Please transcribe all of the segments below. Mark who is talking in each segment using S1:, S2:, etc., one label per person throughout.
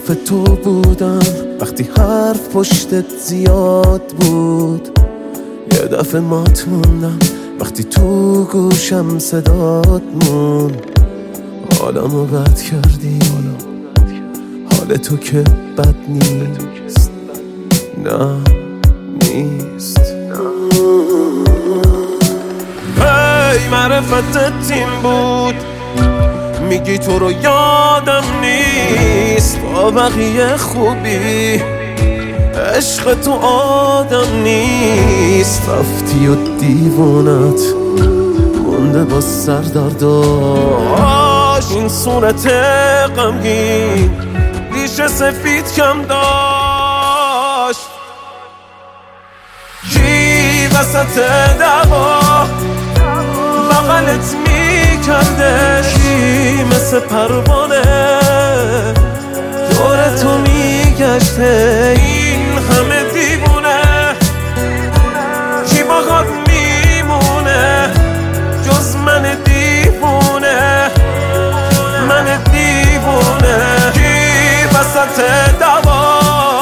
S1: حرف تو بودم وقتی حرف پشتت زیاد بود. یه دفعه مات موندم وقتی تو گوشم صدات مون. حالمو بد کردی، حال تو که بد نیست، نه نیست. هی معرفتت این بود، میگی تو رو یادم نیست. با بقیه خوبی، عشق تو آدم نیست. رفتی و دیوونت مونده با سردرداش. این صورت غمگین ریش سفید کم داشت. کی وسط دعوا بغلت میکرده؟ کی مثل پروانه دور تو میگشته؟ این همه دیوونه کی باهات میمونه جز من دیوونه؟ من دیوونه. کی وسط دعوا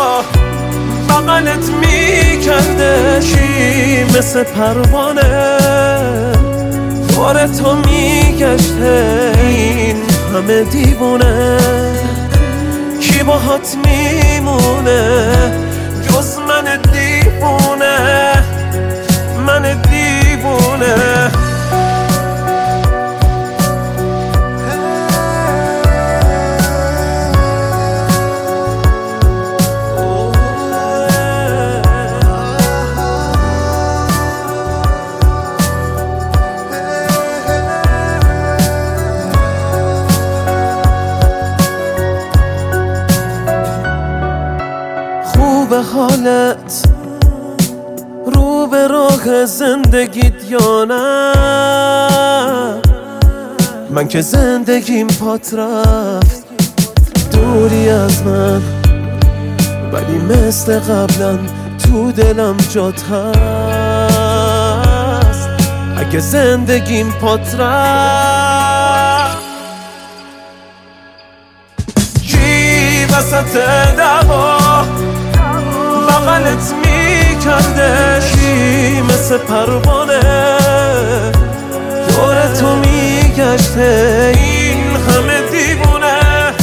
S1: بغلت میکرده؟ کی مثل پروانه دور تو میگشته؟ این همه دیوونه کی باهات میمونه جز من دیوونه؟ من دیوونه. به حالت رو به راه زندگیت یا نه؟ من که زندگیم پات رفت دوری از من، ولی مثل قبلا تو دلم جات هست. اگه زندگیم پات رفت، کی وسط دعوا بغلت میکرده؟ کی مثل پروانه دور تو میگشته؟ این همه دیوونه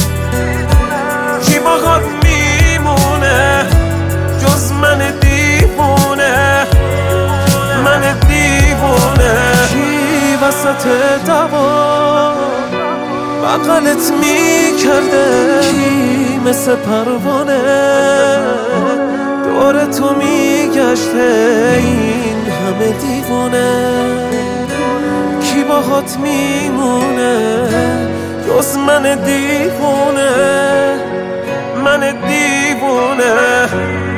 S1: کی باهات میمونه جز من دیوونه؟ من دیوونه. کی وسط دعوا بغلت میکرده؟ کی مثل پروانه دور تو میگشته؟ این همه دیوونه کی باهات میمونه جز من دیوونه؟ من دیوونه.